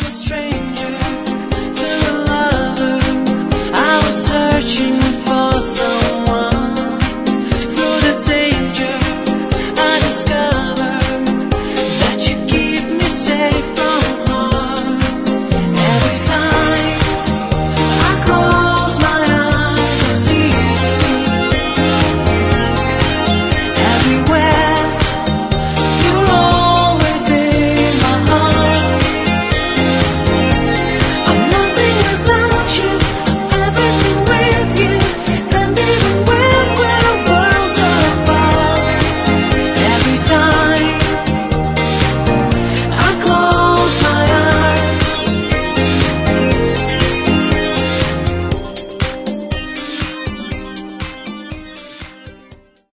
a stranger to a lover. I was searching for some